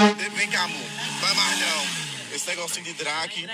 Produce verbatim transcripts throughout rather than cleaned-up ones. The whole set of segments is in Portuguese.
Vem cá, amor. Vai mais não. Esse negocinho de drag.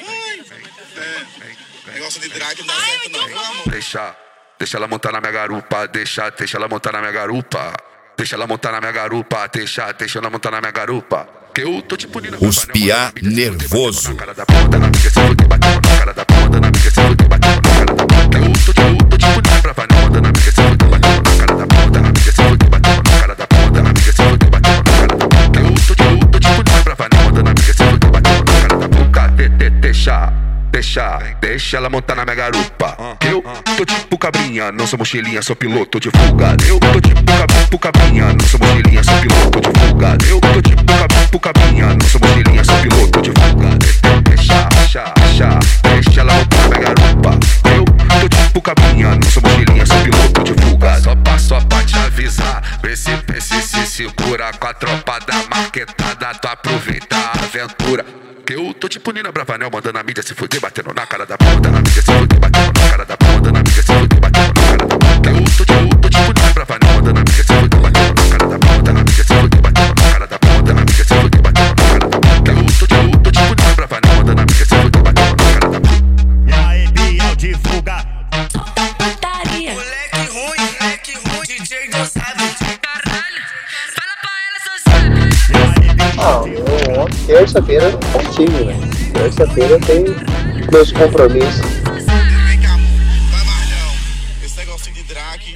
É. Negócio de drag não dá certo, não. Vem, amor. Deixa, deixa ela montar na minha garupa. Deixa, deixa ela montar na minha garupa. Deixa ela montar na minha garupa. Deixa, deixa ela montar na minha garupa. Que eu tô tipo Nina. Os piá nervoso. Na cara da bunda, na mídia, se fuder, batendo na cara da bunda, na mídia, se fuder, batendo na cara da bunda. Eu tô, eu tô tipo Nina pra Vanilda, na mídia, se fuder, batendo na cara da bunda, na mídia, se fuder, batendo na cara da bunda, na mídia, se fuder, batendo na cara da bunda. Eu tô, eu tô tipo Nina pra Vanilda, na mídia, se fuder, batendo na cara da bunda. De, de, deixa, deixa, deixa ela montar na minha garupa. Eu tô tipo cabrinha, não sou mochilinha, sou piloto de fuga. Eu tô tipo tipo cabrinha, não sou mochilinha, sou piloto de fuga. Eu tô tipo tipo cabrinha, não sou mochilinha, sou piloto de fuga. Deixa, deixa, deixa, deixa ela montar na minha garupa. Eu tô tipo cabrinha, não sou mochilinha, sou piloto de fuga. Só pra, só pra te avisar, vê se, vê se se segura com a tropa da marquetada, tu aproveita a aventura. Que eu tô tipo Nina Bravanel, mandando a mídia se fuder, batendo na cara da bunda, na mídia se fuder, batendo na cara da bunda, na mídia se fuder, batendo na cara da bunda. Que eu tô, eu tô tipo Nina Bravanel, mandando a mídia se fuder, batendo na cara da bunda, na mídia se fuder, batendo na cara da bunda, na mídia se fuder, batendo na cara da bunda. Que eu tô, eu tô tipo Nina Bravanel, mandando a mídia se fuder, batendo na cara da bunda. E aí, Biel de fuga. Putaria. Moleque ruim, moleque ruim, D J não sabe. Caralho, fala pra ela, só sabe. Ah, eu, terça-feira é possível, né? Terça-feira eu tenho meus compromissos. Vem cá, amor. Vai mais não. Esse negocinho de drag.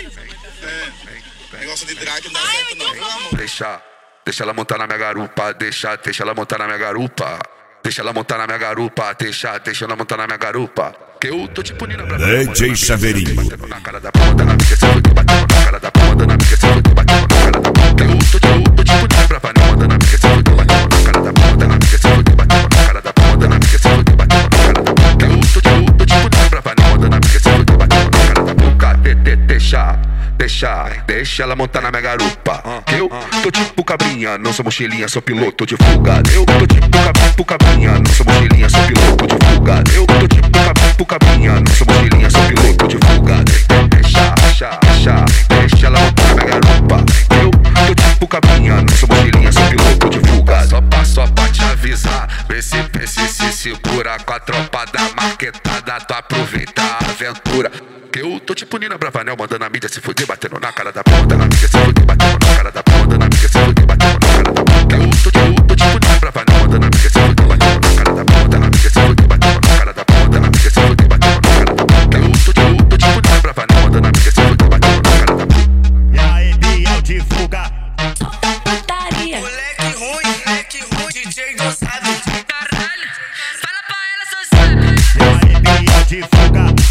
É. Negócio de drag não dá certo, não. Vem, amor. Deixa, deixa ela montar na minha garupa. Deixa, deixa ela montar na minha garupa. Deixa ela montar na minha garupa. Deixa, deixa ela montar na minha garupa. Que eu tô tipo Nina pra D J Chaveirinho. batendo na cara da bunda, na mídia, se fuder, batendo na cara da bunda, na mídia, se fuder, batendo na cara da bunda. Que eu tô, eu tô tipo Nina pra Vanilda, na mídia, se fuder, batendo na cara da bunda, na mídia, se fuder, batendo na cara da bunda, na mídia, se fuder, batendo na cara da bunda. Que eu tô, eu tô tipo Nina pra Vanilda, na mídia, se fuder, batendo na cara da bunda. De, de, deixa, deixa, deixa ela montar na minha garupa. Que eu tô tipo cabrinha, não sou mochilinha, sou piloto de fuga. Eu tô tipo tipo cabrinha, não sou mochilinha, sou piloto de fuga. Eu tô tipo tipo cabrinha, não sou mochilinha, sou piloto de fuga. Deixa, deixa, deixa, deixa ela montar na minha garupa. Eu tô tipo cabrinha, não sou mochilinha, sou piloto de fuga. Só pra, só pra te avisar, vê se, vê se se segura com a tropa da marquetada, tu aproveita a aventura. Que eu tô tipo Nina Bravanel, mandando a mídia se fuder, batendo na cara da bunda, na mídia se fuder, batendo na cara da bunda, na mídia se fuder, batendo na cara da bunda. Que eu tô, eu tô tipo Nina Bravanel, mandando a mídia se fuder, batendo na cara da bunda, na mídia se fuder, batendo na cara da bunda, na mídia se fuder, batendo na cara da bunda. Que eu tô, eu tô tipo Nina Bravanel, mandando a mídia se fuder, batendo na cara da bunda. E aí, Biel de fuga. Putaria. Moleque ruim, moleque ruim, D J não sabe. Caralho, fala pra ela, só sabe. E aí, Biel de fuga.